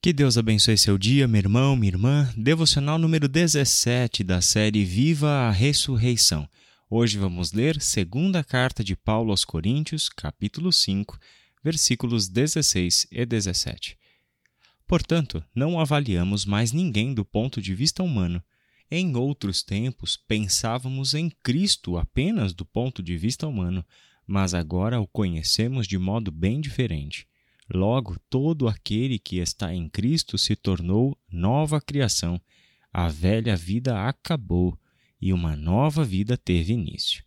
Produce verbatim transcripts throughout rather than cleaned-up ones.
Que Deus abençoe seu dia, meu irmão, minha irmã. Devocional número dezessete da série Viva a Ressurreição. Hoje vamos ler segunda carta de Paulo aos Coríntios, capítulo cinco, versículos dezesseis e dezessete. Portanto, não avaliamos mais ninguém do ponto de vista humano. Em outros tempos, pensávamos em Cristo apenas do ponto de vista humano, mas agora o conhecemos de modo bem diferente. Logo, todo aquele que está em Cristo se tornou nova criação. A velha vida acabou e uma nova vida teve início.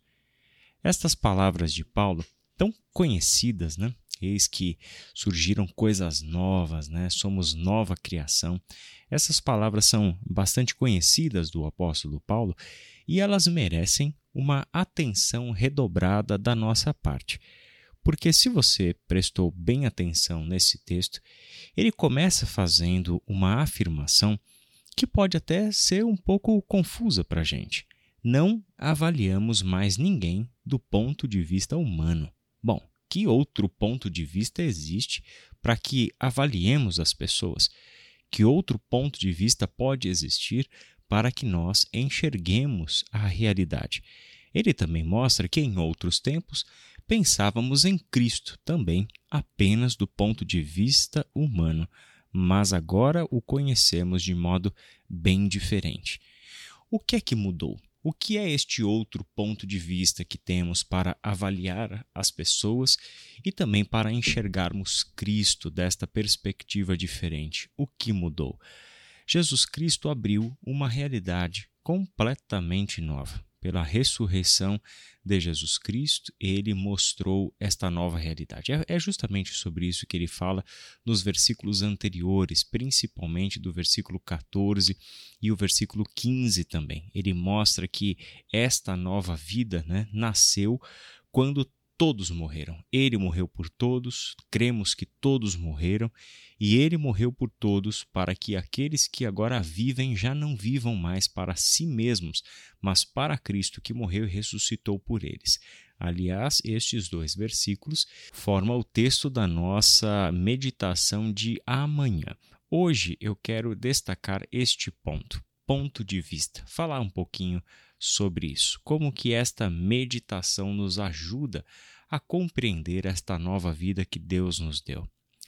Estas palavras de Paulo, tão conhecidas, né? Eis que surgiram coisas novas, né? Somos nova criação. Essas palavras são bastante conhecidas do apóstolo Paulo e elas merecem uma atenção redobrada da nossa parte. Porque se você prestou bem atenção nesse texto, ele começa fazendo uma afirmação que pode até ser um pouco confusa para a gente. Não avaliamos mais ninguém do ponto de vista humano. Bom, que outro ponto de vista existe para que avaliemos as pessoas? Que outro ponto de vista pode existir para que nós enxerguemos a realidade? Ele também mostra que em outros tempos pensávamos em Cristo também apenas do ponto de vista humano, mas agora o conhecemos de modo bem diferente. O que é que mudou? O que é este outro ponto de vista que temos para avaliar as pessoas e também para enxergarmos Cristo desta perspectiva diferente? O que mudou? Jesus Cristo abriu uma realidade completamente nova. Pela ressurreição de Jesus Cristo, ele mostrou esta nova realidade. É justamente sobre isso que ele fala nos versículos anteriores, principalmente do versículo catorze e o versículo quinze também. Ele mostra que esta nova vida, né, nasceu quando todos morreram. Ele morreu por todos, cremos que todos morreram, e ele morreu por todos para que aqueles que agora vivem já não vivam mais para si mesmos, mas para Cristo que morreu e ressuscitou por eles. Aliás, estes dois versículos formam o texto da nossa meditação de amanhã. Hoje eu quero destacar este ponto, ponto de vista, falar um pouquinho sobre isso, como que esta meditação nos ajuda a compreender esta nova vida que Deus nos deu.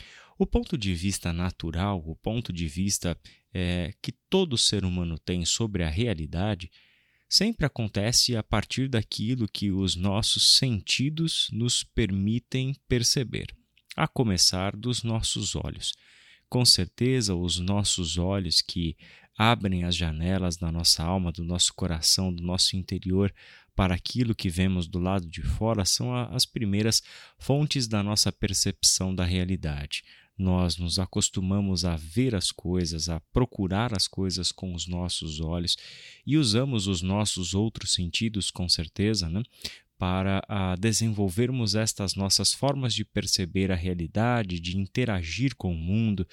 O ponto de vista natural, o ponto de vista é, que todo ser humano tem sobre a realidade, sempre acontece a partir daquilo que os nossos sentidos nos permitem perceber, a começar dos nossos olhos. Com certeza, os nossos olhos que abrem as janelas da nossa alma, do nosso coração, do nosso interior, para aquilo que vemos do lado de fora, são as primeiras fontes da nossa percepção da realidade. Nós nos acostumamos a ver as coisas, a procurar as coisas com os nossos olhos e usamos os nossos outros sentidos, com certeza, né, para a desenvolvermos estas nossas formas de perceber a realidade, de interagir com o mundo,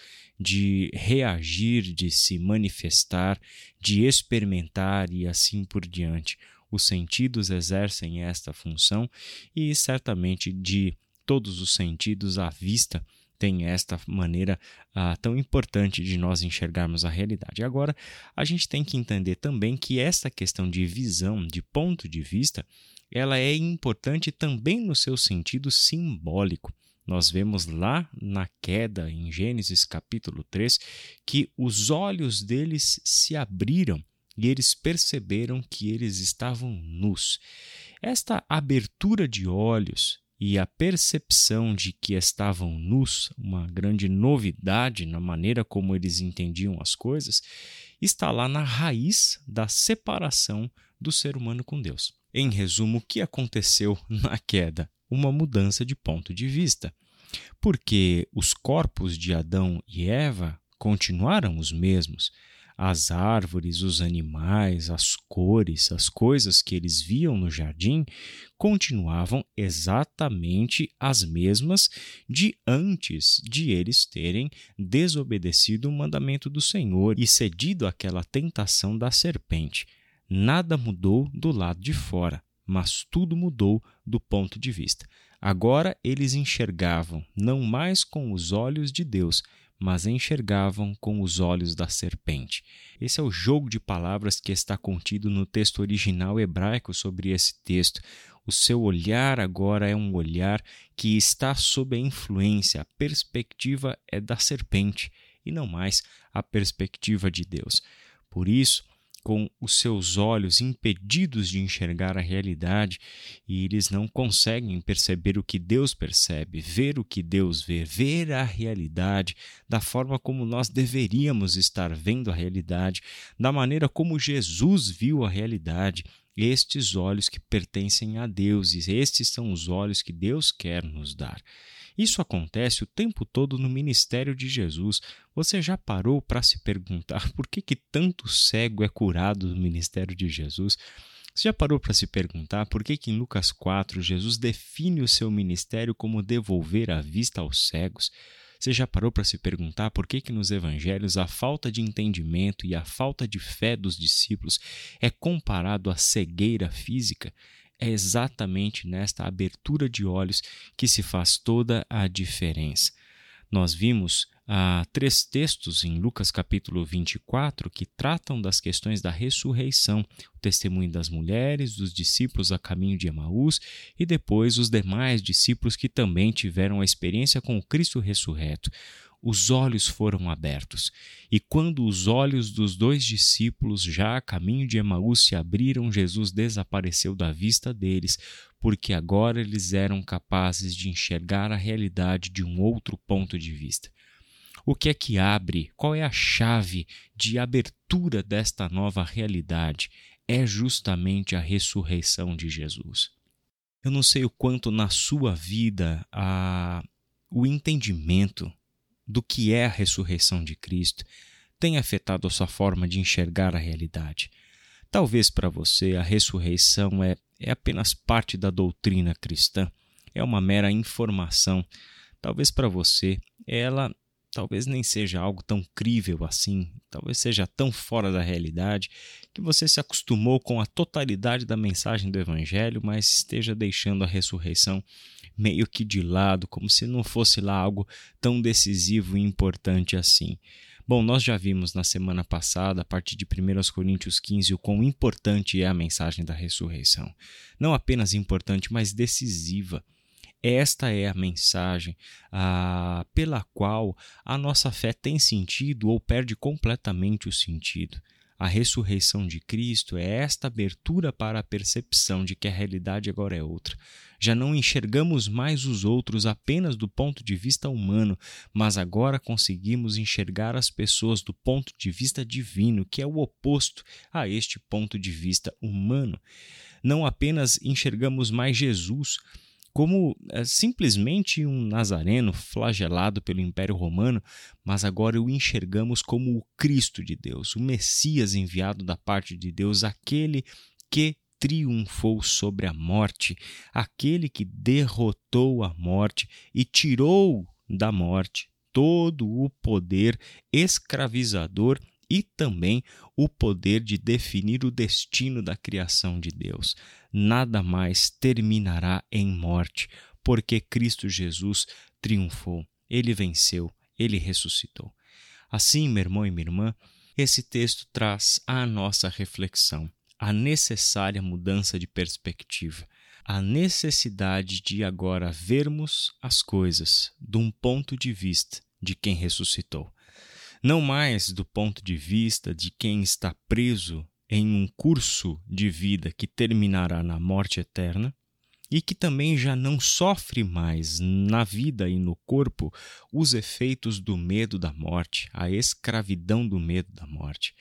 de reagir, de se manifestar, de experimentar e assim por diante. Os sentidos exercem esta função e certamente de todos os sentidos a vista tem esta maneira ah, tão importante de nós enxergarmos a realidade. Agora, a gente tem que entender também que esta questão de visão, de ponto de vista, ela é importante também no seu sentido simbólico. Nós vemos lá na queda, em Gênesis capítulo três, que os olhos deles se abriram e eles perceberam que eles estavam nus. Esta abertura de olhos e a percepção de que estavam nus, uma grande novidade na maneira como eles entendiam as coisas, está lá na raiz da separação do ser humano com Deus. Em resumo, o que aconteceu na queda? Uma mudança de ponto de vista. Porque os corpos de Adão e Eva continuaram os mesmos. As árvores, os animais, as cores, as coisas que eles viam no jardim continuavam exatamente as mesmas de antes de eles terem desobedecido o mandamento do Senhor e cedido àquela tentação da serpente. Nada mudou do lado de fora, mas tudo mudou do ponto de vista. Agora eles enxergavam não mais com os olhos de Deus, mas enxergavam com os olhos da serpente. Esse é o jogo de palavras que está contido no texto original hebraico sobre esse texto. O seu olhar agora é um olhar que está sob a influência, a perspectiva é da serpente e não mais a perspectiva de Deus. Por isso, com os seus olhos impedidos de enxergar a realidade, e eles não conseguem perceber o que Deus percebe, ver o que Deus vê, ver a realidade da forma como nós deveríamos estar vendo a realidade, da maneira como Jesus viu a realidade. Estes olhos que pertencem a Deus, e estes são os olhos que Deus quer nos dar. Isso acontece o tempo todo no ministério de Jesus. Você já parou para se perguntar por que, que tanto cego é curado no ministério de Jesus? Você já parou para se perguntar por que, que em Lucas quatro Jesus define o seu ministério como devolver a vista aos cegos? Você já parou para se perguntar por que, que nos evangelhos a falta de entendimento e a falta de fé dos discípulos é comparado à cegueira física? É exatamente nesta abertura de olhos que se faz toda a diferença. Nós vimos ah, três textos em Lucas capítulo vinte e quatro que tratam das questões da ressurreição, o testemunho das mulheres, dos discípulos a caminho de Emaús e depois os demais discípulos que também tiveram a experiência com o Cristo ressurreto. Os olhos foram abertos, e quando os olhos dos dois discípulos já a caminho de Emaús se abriram, Jesus desapareceu da vista deles, porque agora eles eram capazes de enxergar a realidade de um outro ponto de vista. O que é que abre? Qual é a chave de abertura desta nova realidade? É justamente a ressurreição de Jesus. Eu não sei o quanto na sua vida a... o entendimento do que é a ressurreição de Cristo tem afetado a sua forma de enxergar a realidade. Talvez para você a ressurreição é, é apenas parte da doutrina cristã, é uma mera informação. Talvez para você ela talvez nem seja algo tão crível assim, talvez seja tão fora da realidade que você se acostumou com a totalidade da mensagem do Evangelho, mas esteja deixando a ressurreição meio que de lado, como se não fosse lá algo tão decisivo e importante assim. Bom, nós já vimos na semana passada, a partir de primeira Coríntios quinze, o quão importante é a mensagem da ressurreição. Não apenas importante, mas decisiva. Esta é a mensagem ah, pela qual a nossa fé tem sentido ou perde completamente o sentido. A ressurreição de Cristo é esta abertura para a percepção de que a realidade agora é outra. Já não enxergamos mais os outros apenas do ponto de vista humano, mas agora conseguimos enxergar as pessoas do ponto de vista divino, que é o oposto a este ponto de vista humano. Não apenas enxergamos mais Jesus como é, simplesmente um nazareno flagelado pelo Império Romano, mas agora o enxergamos como o Cristo de Deus, o Messias enviado da parte de Deus, aquele que triunfou sobre a morte, aquele que derrotou a morte e tirou da morte todo o poder escravizador e também o poder de definir o destino da criação de Deus. Nada mais terminará em morte, porque Cristo Jesus triunfou, Ele venceu, Ele ressuscitou. Assim, meu irmão e minha irmã, esse texto traz à nossa reflexão a necessária mudança de perspectiva, a necessidade de agora vermos as coisas de um ponto de vista de quem ressuscitou. Não mais do ponto de vista de quem está preso em um curso de vida que terminará na morte eterna e que também já não sofre mais na vida e no corpo os efeitos do medo da morte, a escravidão do medo da morte.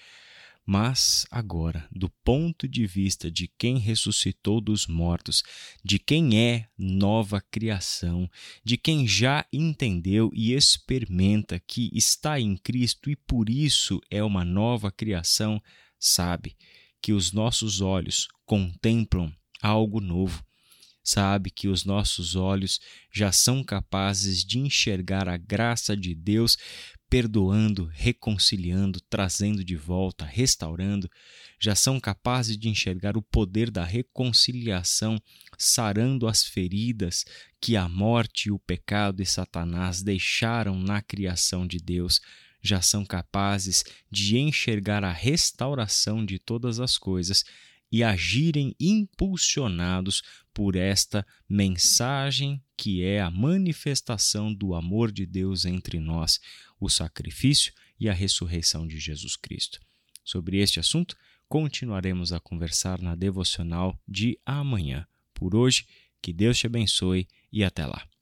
Mas agora, do ponto de vista de quem ressuscitou dos mortos, de quem é nova criação, de quem já entendeu e experimenta que está em Cristo e por isso é uma nova criação, sabe que os nossos olhos contemplam algo novo. Sabe que os nossos olhos já são capazes de enxergar a graça de Deus perdoando, reconciliando, trazendo de volta, restaurando, já são capazes de enxergar o poder da reconciliação, sarando as feridas que a morte, o pecado e Satanás deixaram na criação de Deus, já são capazes de enxergar a restauração de todas as coisas e agirem impulsionados por esta mensagem que é a manifestação do amor de Deus entre nós, o sacrifício e a ressurreição de Jesus Cristo. Sobre este assunto, continuaremos a conversar na devocional de amanhã. Por hoje, que Deus te abençoe e até lá.